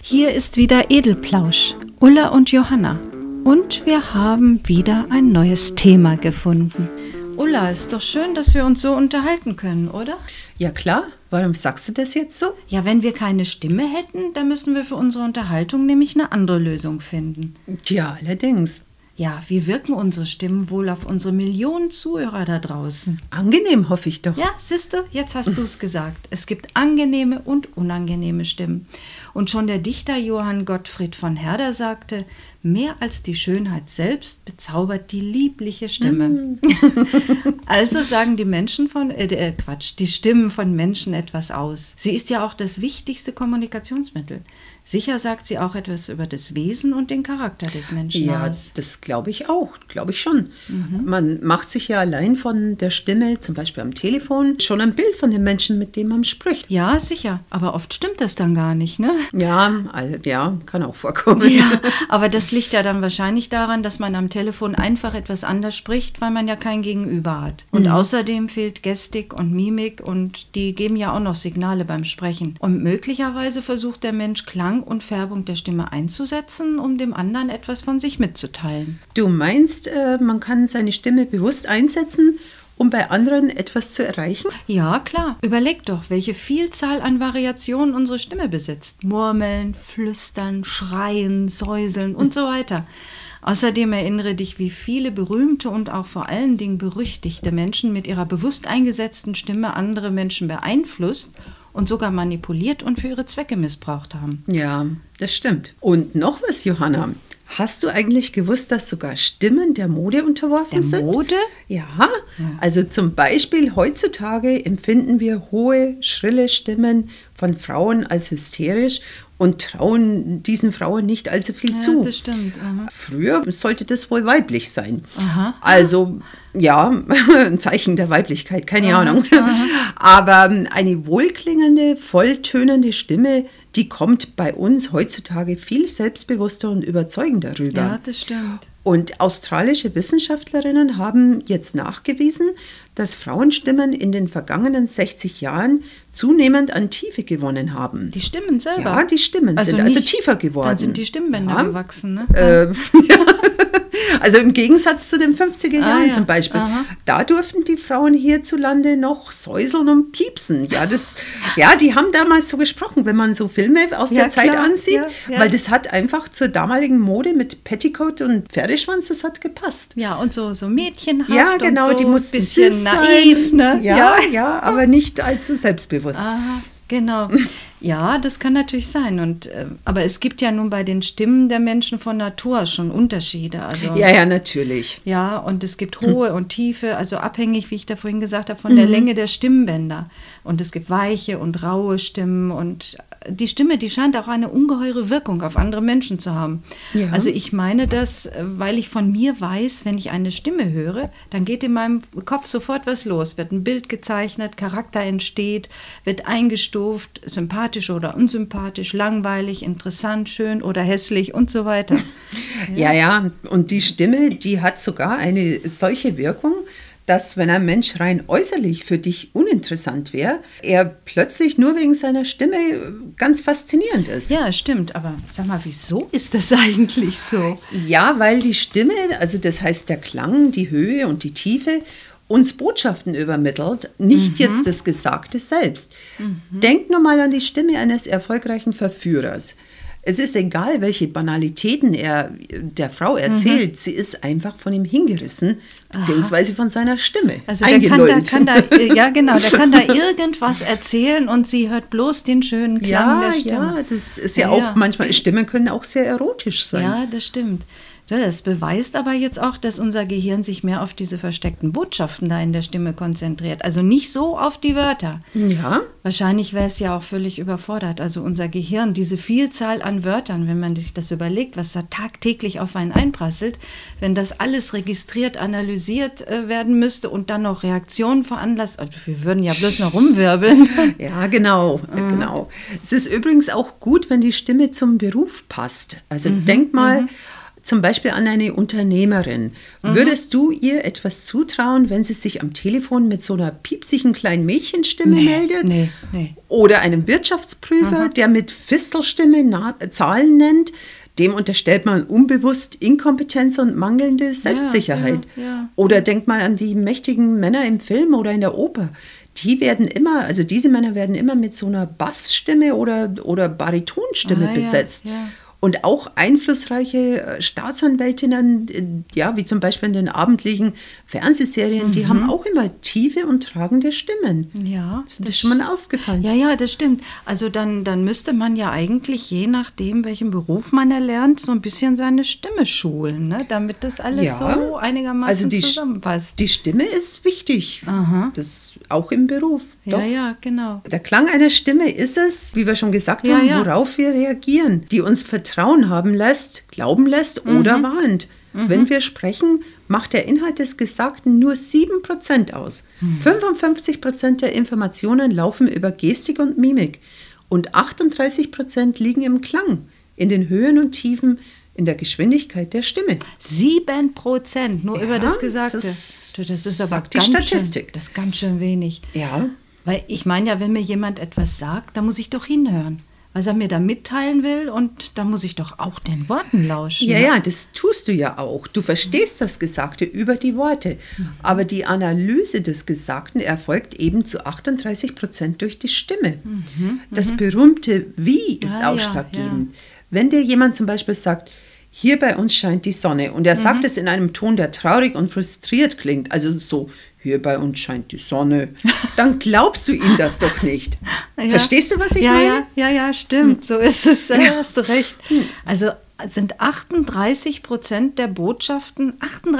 Hier ist wieder Edelplausch, Ulla und Johanna. Und wir haben wieder ein neues Thema gefunden. Ulla, ist doch schön, dass wir uns so unterhalten können, oder? Ja klar, warum sagst du das jetzt so? Ja, wenn wir keine Stimme hätten, dann müssen wir für unsere Unterhaltung nämlich eine andere Lösung finden. Tja, allerdings. Ja, wie wirken unsere Stimmen wohl auf unsere Millionen Zuhörer da draußen? Angenehm, hoffe ich doch. Ja, siehste, jetzt hast du es gesagt. Es gibt angenehme und unangenehme Stimmen. Und schon der Dichter Johann Gottfried von Herder sagte, mehr als die Schönheit selbst bezaubert die liebliche Stimme. Also sagen die die Stimmen von Menschen etwas aus. Sie ist ja auch das wichtigste Kommunikationsmittel. Sicher sagt sie auch etwas über das Wesen und den Charakter des Menschen Ja, aus. das glaube ich auch, glaube ich schon. Man macht sich ja allein von der Stimme, zum Beispiel am Telefon, schon ein Bild von dem Menschen, mit dem man spricht. Ja, sicher. Aber oft stimmt das dann gar nicht, ne? Ja, kann auch vorkommen. Ja, aber das liegt ja dann wahrscheinlich daran, dass man am Telefon einfach etwas anders spricht, weil man ja kein Gegenüber hat. Und außerdem fehlt Gestik und Mimik und die geben ja auch noch Signale beim Sprechen. Und möglicherweise versucht der Mensch Klang und Färbung der Stimme einzusetzen, um dem anderen etwas von sich mitzuteilen. Du meinst, man kann seine Stimme bewusst einsetzen, um bei anderen etwas zu erreichen? Ja, klar. Überleg doch, welche Vielzahl an Variationen unsere Stimme besitzt. Murmeln, flüstern, schreien, säuseln und so weiter. Außerdem erinnere dich, wie viele berühmte und auch vor allen Dingen berüchtigte Menschen mit ihrer bewusst eingesetzten Stimme andere Menschen beeinflusst und sogar manipuliert und für ihre Zwecke missbraucht haben. Ja, das stimmt. Und noch was, Johanna. Hast du eigentlich gewusst, dass sogar Stimmen der Mode unterworfen sind? Der Mode? Ja, also zum Beispiel heutzutage empfinden wir hohe, schrille Stimmen von Frauen als hysterisch und trauen diesen Frauen nicht allzu viel zu. Ja, das stimmt. Aha. Früher sollte das wohl weiblich sein. Aha. Also, ja, ein Zeichen der Weiblichkeit, keine Ahnung. Aber eine wohlklingende, volltönende Stimme, die kommt bei uns heutzutage viel selbstbewusster und überzeugender rüber. Ja, das stimmt. Und australische Wissenschaftlerinnen haben jetzt nachgewiesen, dass Frauenstimmen in den vergangenen 60 Jahren zunehmend an Tiefe gewonnen haben. Die Stimmen selber? Ja, die Stimmen sind also tiefer geworden. Dann sind die Stimmbänder gewachsen, ne? Also im Gegensatz zu den 50er Jahren zum Beispiel. Aha. Da durften die Frauen hierzulande noch säuseln und piepsen. Ja, die haben damals so gesprochen, wenn man so Filme aus der Zeit ansieht, weil das hat einfach zur damaligen Mode mit Petticoat und Pferdeschwanz, das hat gepasst. Ja, und so mädchenhaft. Ja, genau, und so die mussten ein bisschen süß naiv, sein. ne? Ja, aber nicht allzu selbstbewusst. Aha, genau. Ja, das kann natürlich sein. Aber es gibt ja nun bei den Stimmen der Menschen von Natur schon Unterschiede. Also, Ja, natürlich. ja, und es gibt hohe und tiefe, also abhängig, wie ich da vorhin gesagt habe, von der Länge der Stimmbänder. Und es gibt weiche und raue Stimmen. Und die Stimme, die scheint auch eine ungeheure Wirkung auf andere Menschen zu haben. Ja. Also ich meine das, weil ich von mir weiß, wenn ich eine Stimme höre, dann geht in meinem Kopf sofort was los. Wird ein Bild gezeichnet, Charakter entsteht, wird eingestuft, sympathisch oder unsympathisch, langweilig, interessant, schön oder hässlich und so weiter. Ja, und die Stimme, die hat sogar eine solche Wirkung, dass wenn ein Mensch rein äußerlich für dich uninteressant wäre, er plötzlich nur wegen seiner Stimme ganz faszinierend ist. Ja, stimmt. Aber sag mal, wieso ist das eigentlich so? Ja, weil die Stimme, also das heißt der Klang, die Höhe und die Tiefe, uns Botschaften übermittelt, nicht jetzt das Gesagte selbst. Denk nur mal an die Stimme eines erfolgreichen Verführers. Es ist egal, welche Banalitäten er der Frau erzählt, sie ist einfach von ihm hingerissen, beziehungsweise von seiner Stimme Also eingelullt. der kann da irgendwas erzählen und sie hört bloß den schönen Klang der Stimme. Ja, das ist ja auch manchmal, Stimmen können auch sehr erotisch sein. Ja, das stimmt. Das beweist aber jetzt auch, dass unser Gehirn sich mehr auf diese versteckten Botschaften da in der Stimme konzentriert. Also nicht so auf die Wörter. Ja. Wahrscheinlich wäre es ja auch völlig überfordert. Also unser Gehirn, diese Vielzahl an Wörtern, wenn man sich das überlegt, was da tagtäglich auf einen einprasselt, wenn das alles registriert, analysiert werden müsste und dann noch Reaktionen veranlasst, also wir würden ja bloß noch rumwirbeln. Ja, genau. Es ist übrigens auch gut, wenn die Stimme zum Beruf passt. Also denk mal zum Beispiel an eine Unternehmerin. Würdest du ihr etwas zutrauen, wenn sie sich am Telefon mit so einer piepsigen kleinen Mädchenstimme meldet? Nee. Oder einem Wirtschaftsprüfer, der mit Fistelstimme Zahlen nennt? Dem unterstellt man unbewusst Inkompetenz und mangelnde Selbstsicherheit. Ja. Oder denkt mal an die mächtigen Männer im Film oder in der Oper. Diese Männer werden immer mit so einer Bassstimme oder Baritonstimme besetzt. Ja. Und auch einflussreiche Staatsanwältinnen, wie zum Beispiel in den abendlichen Fernsehserien, die haben auch immer tiefe und tragende Stimmen. Ja. Ist das schon mal aufgefallen? Ja, das stimmt. Also dann müsste man ja eigentlich, je nachdem, welchen Beruf man erlernt, so ein bisschen seine Stimme schulen, ne? Damit das alles so einigermaßen zusammenpasst. Die Stimme ist wichtig, das auch im Beruf. Doch. Ja, genau. Der Klang einer Stimme ist es, wie wir schon gesagt haben, worauf wir reagieren, die uns Vertrauen haben lässt, glauben lässt oder warnt. Wenn wir sprechen, macht der Inhalt des Gesagten nur 7% aus. 55% der Informationen laufen über Gestik und Mimik und 38% liegen im Klang, in den Höhen und Tiefen, in der Geschwindigkeit der Stimme. 7% nur über das Gesagte. Das ist aber sagt die Statistik. Das ist ganz schön wenig. Ja. Weil ich meine ja, wenn mir jemand etwas sagt, dann muss ich doch hinhören, was er mir da mitteilen will, und da muss ich doch auch den Worten lauschen. Ja, das tust du ja auch. Du verstehst das Gesagte über die Worte. Aber die Analyse des Gesagten erfolgt eben zu 38% durch die Stimme. Das berühmte Wie ist ausschlaggebend. Wenn dir jemand zum Beispiel sagt, hier bei uns scheint die Sonne, und er sagt es in einem Ton, der traurig und frustriert klingt, also so, hier bei uns scheint die Sonne, dann glaubst du ihm das doch nicht. Verstehst du, was ich meine? Ja, stimmt, so ist es, hast du recht. Also sind 38% der Botschaften,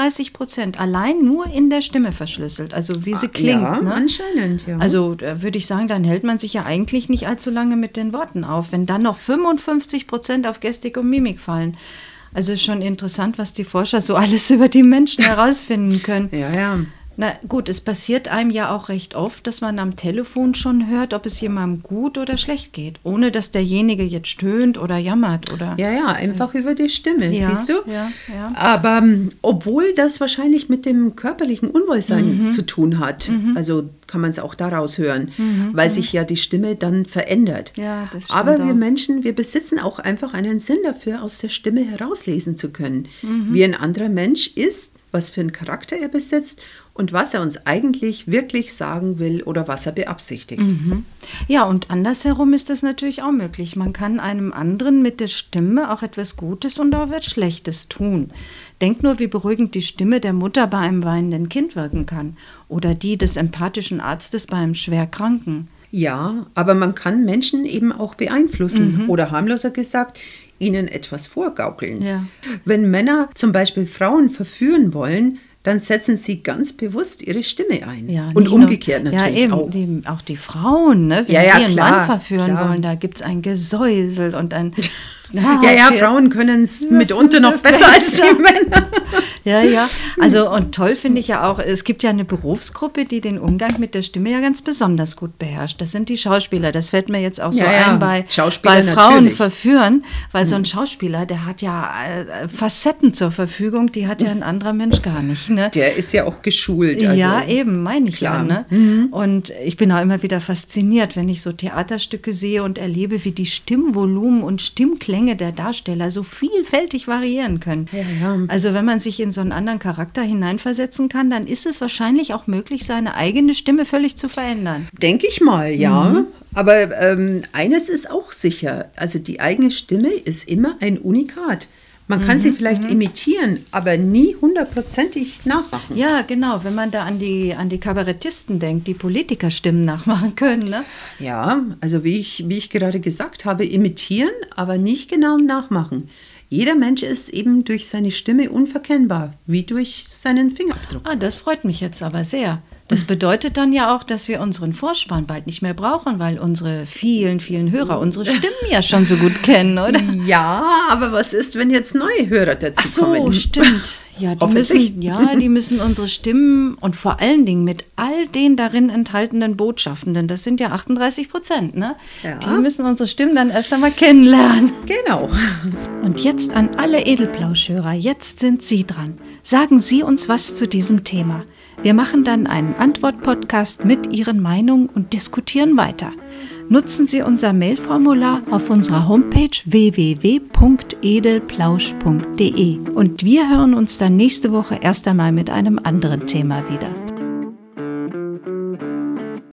38% allein nur in der Stimme verschlüsselt, also wie sie klingt. Ja, ne? Anscheinend, ja. Also würde ich sagen, dann hält man sich ja eigentlich nicht allzu lange mit den Worten auf, wenn dann noch 55% auf Gestik und Mimik fallen. Also ist schon interessant, was die Forscher so alles über die Menschen herausfinden können. Ja. Na gut, es passiert einem ja auch recht oft, dass man am Telefon schon hört, ob es jemandem gut oder schlecht geht, ohne dass derjenige jetzt stöhnt oder jammert. Oder Ja, einfach über die Stimme, siehst du? Ja. Aber obwohl das wahrscheinlich mit dem körperlichen Unwohlsein zu tun hat, also kann man es auch daraus hören, weil sich ja die Stimme dann verändert. Ja, das stimmt. Aber wir Menschen, wir besitzen auch einfach einen Sinn dafür, aus der Stimme herauslesen zu können, wie ein anderer Mensch ist, was für einen Charakter er besitzt und was er uns eigentlich wirklich sagen will oder was er beabsichtigt. Ja, und andersherum ist das natürlich auch möglich. Man kann einem anderen mit der Stimme auch etwas Gutes und auch etwas Schlechtes tun. Denk nur, wie beruhigend die Stimme der Mutter bei einem weinenden Kind wirken kann oder die des empathischen Arztes bei einem Schwerkranken. Ja, aber man kann Menschen eben auch beeinflussen oder harmloser gesagt, ihnen etwas vorgaukeln. Ja. Wenn Männer zum Beispiel Frauen verführen wollen, dann setzen sie ganz bewusst ihre Stimme ein. Ja, und umgekehrt natürlich auch. Auch die Frauen, ne? Wenn die einen Mann verführen wollen, da gibt es ein Gesäusel und ein... Frauen können es mitunter noch besser als die Männer. Ja. Also und toll finde ich ja auch, es gibt ja eine Berufsgruppe, die den Umgang mit der Stimme ja ganz besonders gut beherrscht. Das sind die Schauspieler. Das fällt mir jetzt auch so ein bei Frauen natürlich verführen, weil so ein Schauspieler, der hat ja Facetten zur Verfügung, die hat ja ein anderer Mensch gar nicht. Ne? Der ist ja auch geschult. Also, ja, eben, meine ich ja. Ne? Und ich bin auch immer wieder fasziniert, wenn ich so Theaterstücke sehe und erlebe, wie die Stimmvolumen und Stimmklänge der Darsteller so vielfältig variieren können. Ja. Also wenn man sich in so einen anderen Charakter hineinversetzen kann, dann ist es wahrscheinlich auch möglich, seine eigene Stimme völlig zu verändern. Denke ich mal, ja. Aber eines ist auch sicher, also die eigene Stimme ist immer ein Unikat. Man kann sie vielleicht imitieren, aber nie 100%ig nachmachen. Ja, genau. Wenn man da an die Kabarettisten denkt, die Politikerstimmen nachmachen können. Ne? Ja, also wie ich gerade gesagt habe, imitieren, aber nicht genau nachmachen. Jeder Mensch ist eben durch seine Stimme unverkennbar, wie durch seinen Fingerabdruck. Das freut mich jetzt aber sehr. Das bedeutet dann ja auch, dass wir unseren Vorspann bald nicht mehr brauchen, weil unsere vielen, vielen Hörer unsere Stimmen ja schon so gut kennen, oder? Ja, aber was ist, wenn jetzt neue Hörer dazu kommen? Ach so, stimmt. Ja, die müssen unsere Stimmen und vor allen Dingen mit all den darin enthaltenen Botschaften, denn das sind ja 38%, ne? Ja. Die müssen unsere Stimmen dann erst einmal kennenlernen. Genau. Und jetzt an alle Edelplauschhörer, jetzt sind Sie dran. Sagen Sie uns was zu diesem Thema. Wir machen dann einen Antwort-Podcast mit Ihren Meinungen und diskutieren weiter. Nutzen Sie unser Mailformular auf unserer Homepage www.edelplausch.de. Und wir hören uns dann nächste Woche erst einmal mit einem anderen Thema wieder.